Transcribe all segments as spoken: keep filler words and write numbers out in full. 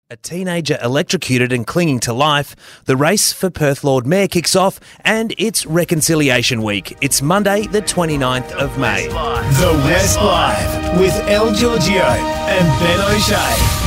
A teenager electrocuted and clinging to life. The race for Perth Lord Mayor kicks off and it's Reconciliation Week. It's Monday the twenty-ninth of May. The West Live with El Giorgio and Ben O'Shea.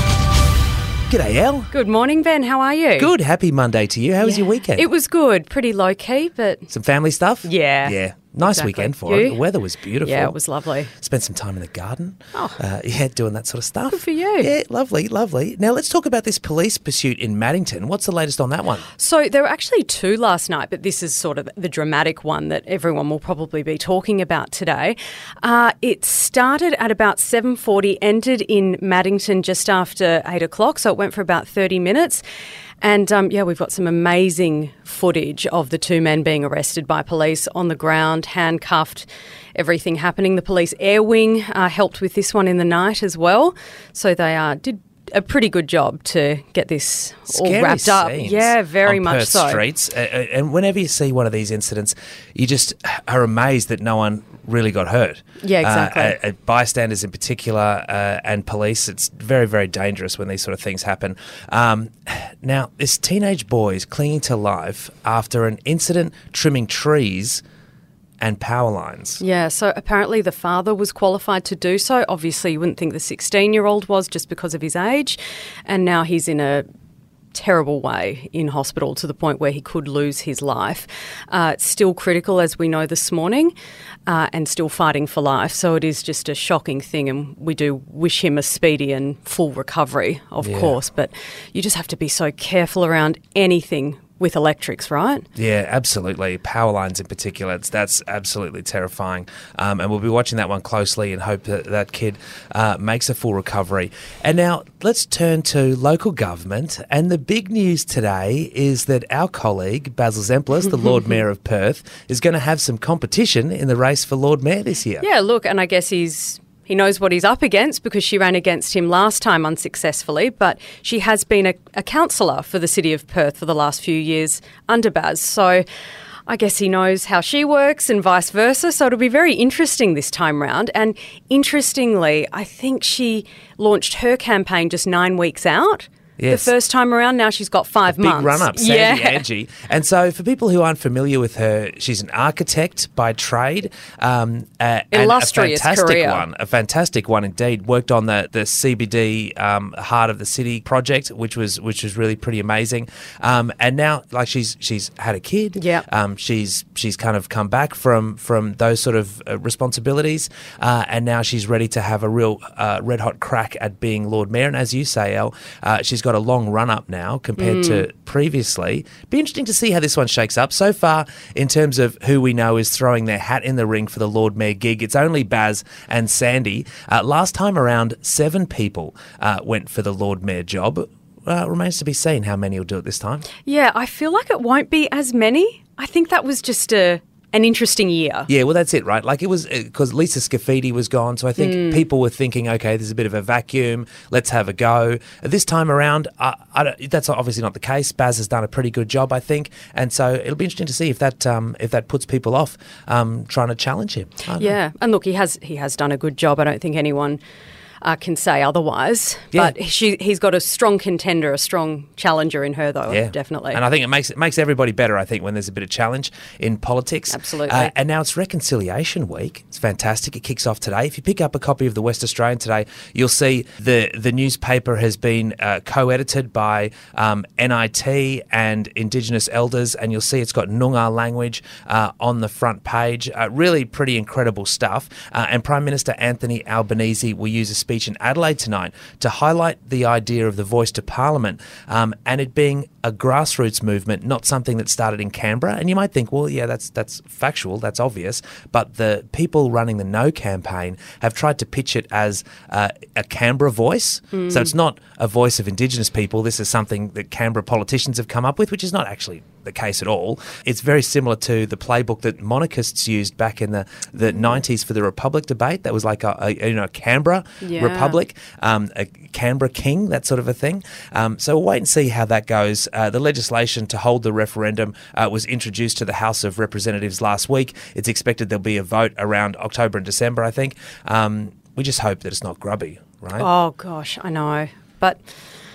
G'day, El. Good morning, Ben. How are you? Good. Happy Monday to you. How was Yeah. your weekend? It was good. Pretty low-key, but... Some family stuff? Yeah. Yeah. Nice Exactly. weekend for You? it. The weather was beautiful. Yeah, it was lovely. Spent some time in the garden. Oh. Uh, yeah, doing that sort of stuff. Good for you. Yeah, lovely, lovely. Now let's talk about this police pursuit in Maddington. What's the latest on that one? So there were actually two last night, but this is sort of the dramatic one that everyone will probably be talking about today. Uh, it started at about seven forty, ended in Maddington just after eight o'clock, so it went for about thirty minutes. And, um, yeah, we've got some amazing footage of the two men being arrested by police on the ground, handcuffed, everything happening. The police air wing uh, helped with this one in the night as well. So they uh, did a pretty good job to get this Scary all wrapped up. scenes Yeah, very on much Perth so. streets. Uh, uh, and whenever you see one of these incidents, you just are amazed that no one really got hurt. Yeah, exactly. Uh, uh, uh, bystanders in particular uh, and police, it's very, very dangerous when these sort of things happen. Um, now, this teenage boy is clinging to life after an incident trimming trees and power lines. Yeah, so apparently the father was qualified to do so. Obviously, you wouldn't think the sixteen-year-old was just because of his age. And now he's in a terrible way in hospital to the point where he could lose his life. Uh, it's still critical, as we know this morning, uh, and still fighting for life. So it is just a shocking thing, and we do wish him a speedy and full recovery, of Yeah. course. But you just have to be so careful around anything with electrics, right? Yeah, absolutely. Power lines in particular, it's, that's absolutely terrifying. Um, and we'll be watching that one closely and hope that that kid uh, makes a full recovery. And now let's turn to local government. And the big news today is that our colleague, Basil Zemplis, the Lord Mayor of Perth, is going to have some competition in the race for Lord Mayor this year. Yeah, look, and I guess he's he knows what he's up against because she ran against him last time unsuccessfully, but she has been a, a councillor for the City of Perth for the last few years under Baz. So I guess he knows how she works and vice versa. So it'll be very interesting this time round. And interestingly, I think she launched her campaign just nine weeks out. Yes. The first time around, now she's got five Big months. run-up, Sandy yeah. Angie. And so for people who aren't familiar with her, she's an architect by trade. Um, uh, Illustrious and a fantastic career. one, a fantastic one indeed. Worked on the, the C B D um, Heart of the City project, which was which was really pretty amazing. Um, and now, like she's she's had a kid. Yeah. Um, she's she's kind of come back from from those sort of uh, responsibilities, uh, and now she's ready to have a real uh, red hot crack at being Lord Mayor. And as you say, Elle, uh, she's got a long run up now compared Mm. to previously. Be interesting to see how this one shakes up. So far, in terms of who we know is throwing their hat in the ring for the Lord Mayor gig, it's only Baz and Sandy. Uh, last time around, seven people uh, went for the Lord Mayor job. Uh, remains to be seen how many will do it this time. Yeah, I feel like it won't be as many. I think that was just a an interesting year. Yeah, well, that's it, right? Like it was because Lisa Scafidi was gone, so I think Mm. people were thinking, okay, there's a bit of a vacuum. Let's have a go. This time around, I, I don't, that's obviously not the case. Baz has done a pretty good job, I think, and so it'll be interesting to see if that um, if that puts people off um, trying to challenge him. I don't know. Yeah, and look, he has he has done a good job. I don't think anyone uh, can say otherwise. Yeah. But she, he's got a strong contender, a strong challenger in her, though. Yeah, Definitely. And I think it makes it makes everybody better. I think when there's a bit of challenge in politics, Absolutely. Uh, and now it's Reconciliation Week. It's fantastic. It kicks off today. If you pick up a copy of the West Australian today, you'll see the the newspaper has been uh, co-edited by um, N I T and Indigenous elders, and you'll see it's got Noongar language uh, on the front page. Uh, really, pretty incredible stuff. Uh, and Prime Minister Anthony Albanese will use a speech in Adelaide tonight to highlight the idea of the voice to Parliament um, and it being a grassroots movement, not something that started in Canberra. And you might think, well, yeah, that's that's factual, that's obvious. But the people running the No campaign have tried to pitch it as uh, a Canberra voice. Mm. So it's not a voice of Indigenous people. This is something that Canberra politicians have come up with, which is not actually the case at all. It's very similar to the playbook that monarchists used back in the, the nineties for the Republic debate. That was like a, a you know Canberra Yeah. Republic, um, a Canberra king, that sort of a thing. Um, so we'll wait and see how that goes. Uh, the legislation to hold the referendum uh, was introduced to the House of Representatives last week. It's expected there'll be a vote around October and December, I think. Um, we just hope that it's not grubby, right? Oh, gosh, I know. But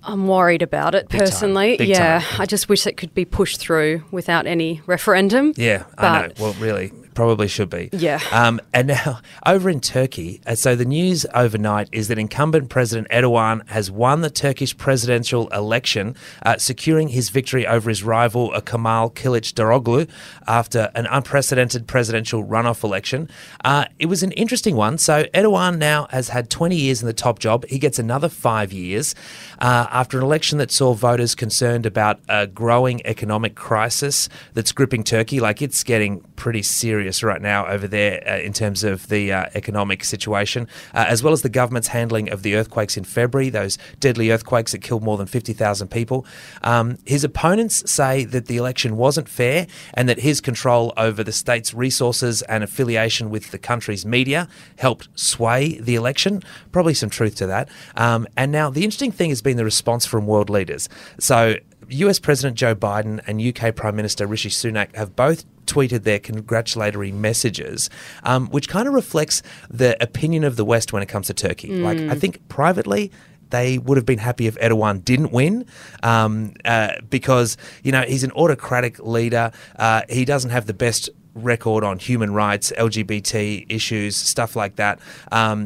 I'm worried about it Big time. personally. Big yeah, time. I just wish it could be pushed through without any referendum. Yeah, I know. Well, really, probably should be. Yeah. Um, and now, over in Turkey, uh, so the news overnight is that incumbent President Erdogan has won the Turkish presidential election, uh, securing his victory over his rival uh, Kemal Kılıçdaroğlu after an unprecedented presidential runoff election. Uh, it was an interesting one. So Erdogan now has had twenty years in the top job. He gets another five years uh, after an election that saw voters concerned about a growing economic crisis that's gripping Turkey. Like, it's getting pretty serious right now over there uh, in terms of the uh, economic situation, uh, as well as the government's handling of the earthquakes in February, those deadly earthquakes that killed more than fifty thousand people. Um, his opponents say that the election wasn't fair and that his control over the state's resources and affiliation with the country's media helped sway the election. Probably some truth to that. Um, and now the interesting thing has been the response from world leaders. So U S President Joe Biden and U K Prime Minister Rishi Sunak have both tweeted their congratulatory messages, um, which kind of reflects the opinion of the West when it comes to Turkey. Mm. Like, I think privately, they would have been happy if Erdogan didn't win um, uh, because, you know, he's an autocratic leader. Uh, he doesn't have the best record on human rights, L G B T issues, stuff like that. Um,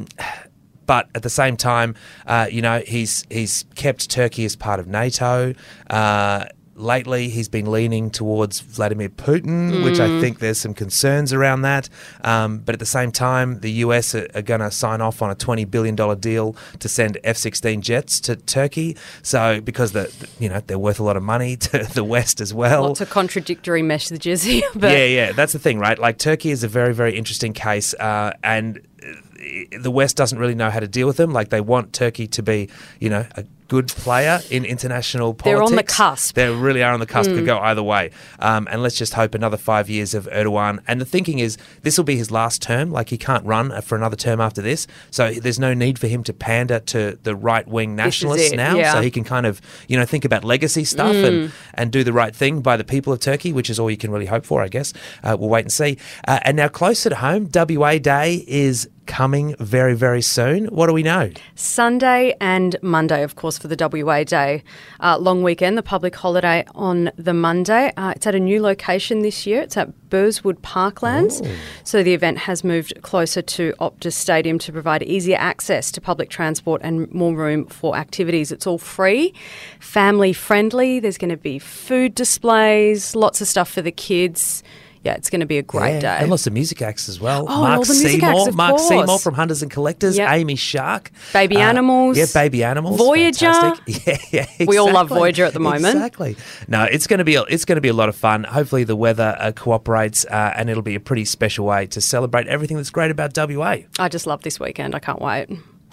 But at the same time, uh, you know, he's he's kept Turkey as part of NATO. Uh, lately, he's been leaning towards Vladimir Putin, mm. which I think there's some concerns around that. Um, but at the same time, the U S are, are going to sign off on a twenty billion dollars deal to send F sixteen jets to Turkey. So because the, you know they're worth a lot of money to the West as well. Lots of contradictory messages here. But yeah, yeah, that's the thing, right? Like, Turkey is a very, very interesting case, uh, and the West doesn't really know how to deal with them. Like, they want Turkey to be, you know, a good player in international politics. They're on the cusp. They really are on the cusp. Mm. Could go either way. Um, and let's just hope another five years of Erdogan. And the thinking is this will be his last term. Like, he can't run for another term after this. So there's no need for him to pander to the right-wing nationalists now. Yeah. So he can kind of, you know, think about legacy stuff mm. and, and do the right thing by the people of Turkey, which is all you can really hope for, I guess. Uh, we'll wait and see. Uh, and now, closer to home, W A Day is coming very, very soon. What do we know? Sunday and Monday, of course, for the W A Day uh, long weekend, the public holiday on the Monday. Uh, it's at a new location this year. It's at Burswood Parklands. Ooh. So the event has moved closer to Optus Stadium to provide easier access to public transport and more room for activities. It's all free, family friendly. There's going to be food displays, lots of stuff for the kids. Yeah, it's going to be a great yeah, day. And lots of music acts as well. Oh, Mark all the music Seymour, acts, of Mark course. Seymour from Hunters and Collectors, Yep. Amy Shark. Baby uh, Animals. Yeah, Baby Animals. Voyager. Fantastic. Yeah, yeah, exactly. We all love Voyager at the moment. Exactly. No, it's going to be a, it's going to be a lot of fun. Hopefully the weather uh, cooperates uh, and it'll be a pretty special way to celebrate everything that's great about W A. I just love this weekend. I can't wait.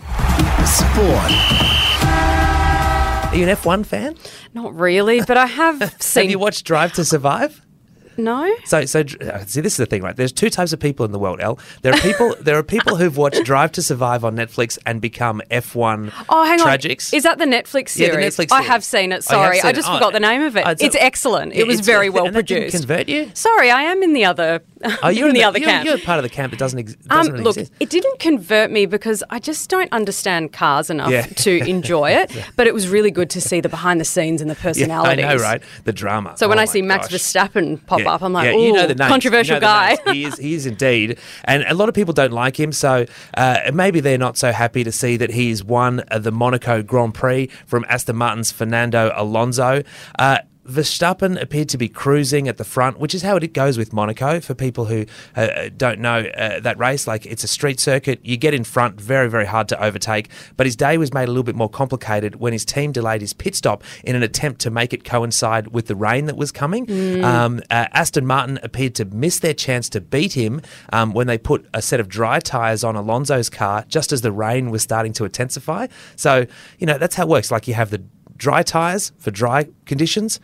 Sport. Are you an F one fan? Not really, but I have seen... Have you watched Drive to Survive? No. So, so uh, see, this is the thing, right? There's two types of people in the world, Elle. There are people, there are people who've watched Drive to Survive on Netflix and become F one Oh, hang tragics. on. Is that the Netflix series? Yeah, the Netflix I series. have seen it. I have Sorry, seen I it. just Oh, forgot the name of it. oh, It's, a- excellent. Yeah, It was it's- very well and that didn't produced. convert you? Sorry, I am in the other. Oh, you're in the, the other you're, camp. You're part of the camp that doesn't, ex- doesn't Um, really look, exist. it didn't convert me because I just don't understand cars enough Yeah. to enjoy it. But it was really good to see the behind the scenes and the Yeah, personalities. I know, right? The drama. So when Oh I see my Max gosh. Verstappen pop Yeah, up, I'm like, yeah, ooh, you know the names. controversial You know the guy. names. He is, he is indeed. And a lot of people don't like him, so uh, maybe they're not so happy to see that he's won uh, the Monaco Grand Prix from Aston Martin's Fernando Alonso. Uh, Verstappen appeared to be cruising at the front, which is how it goes with Monaco. For people who uh, don't know uh, that race, like, it's a street circuit. You get in front, very, very hard to overtake. But his day was made a little bit more complicated when his team delayed his pit stop in an attempt to make it coincide with the rain that was coming. Mm. Um, uh, Aston Martin appeared to miss their chance to beat him um, when they put a set of dry tyres on Alonso's car just as the rain was starting to intensify. So, you know, that's how it works. Like, you have the dry tyres for dry conditions. The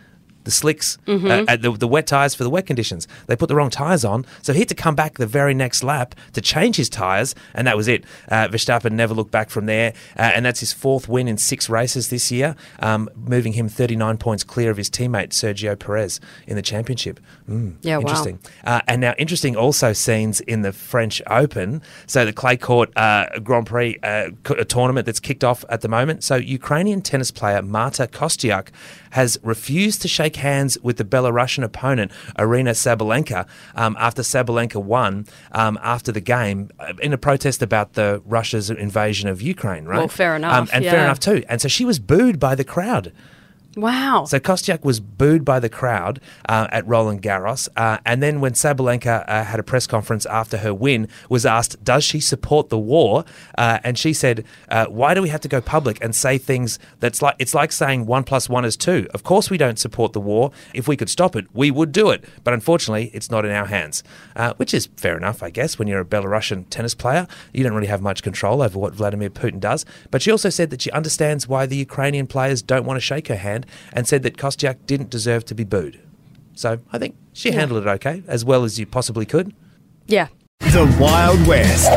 the slicks, mm-hmm. uh, the, the wet tyres for the wet conditions. They put the wrong tyres on, so he had to come back the very next lap to change his tyres, and that was it. Uh, Verstappen never looked back from there, uh, and that's his fourth win in six races this year, um, moving him thirty-nine points clear of his teammate Sergio Perez in the championship. Mm, yeah, interesting. Wow. Uh, and now, interesting also scenes in the French Open. So the clay court uh, Grand Prix uh, a tournament that's kicked off at the moment. So Ukrainian tennis player Marta Kostyuk has refused to shake hands with the Belarusian opponent Aryna Sabalenka um, after Sabalenka won um, after the game uh, in a protest about the Russia's invasion of Ukraine, right? Well, fair enough. Um, and yeah. fair enough too. And so she was booed by the crowd. Wow. So Kostyuk was booed by the crowd uh, at Roland Garros. Uh, and then when Sabalenka uh, had a press conference after her win, was asked, does she support the war? Uh, and she said, uh, why do we have to go public and say things that's like, it's like saying one plus one is two. Of course we don't support the war. If we could stop it, we would do it. But unfortunately, it's not in our hands, uh, which is fair enough, I guess. When you're a Belarusian tennis player, you don't really have much control over what Vladimir Putin does. But she also said that she understands why the Ukrainian players don't want to shake her hand, and said that Kostyuk didn't deserve to be booed. So I think she yeah. handled it okay, as well as you possibly could. Yeah. The Wild West.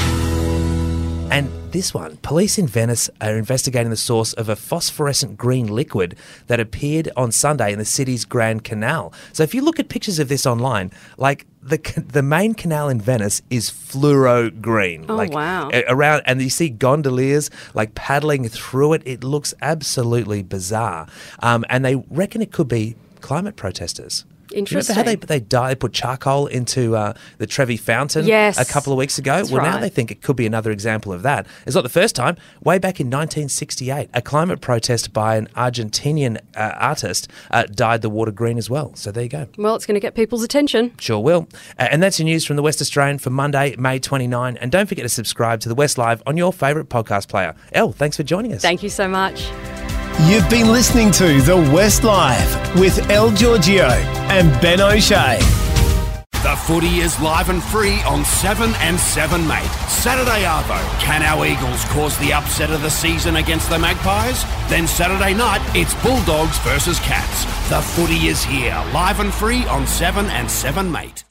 And this one, police in Venice are investigating the source of a phosphorescent green liquid that appeared on Sunday in the city's Grand Canal. So if you look at pictures of this online, like the the main canal in Venice is fluoro green. Oh, like, wow. Around, and you see gondoliers like paddling through it. It looks absolutely bizarre. Um, and they reckon it could be climate protesters. Interesting. Do you remember how they, they, dye, they put charcoal into uh, the Trevi Fountain yes, a couple of weeks ago? that's Well, right. now they think it could be another example of that. It's not the first time. Way back in nineteen sixty-eight, a climate protest by an Argentinian uh, artist uh, dyed the water green as well. So there you go. Well, it's going to get people's attention. Sure will. Uh, and that's your news from the West Australian for Monday, May twenty-ninth. And don't forget to subscribe to the West Live on your favourite podcast player. Elle, thanks for joining us. Thank you so much. You've been listening to The West Live with Elle Giorgio and Ben O'Shea. The footy is live and free on seven and seven, mate. Saturday arvo, can our Eagles cause the upset of the season against the Magpies? Then Saturday night, it's Bulldogs versus Cats. The footy is here, live and free on seven and seven, mate.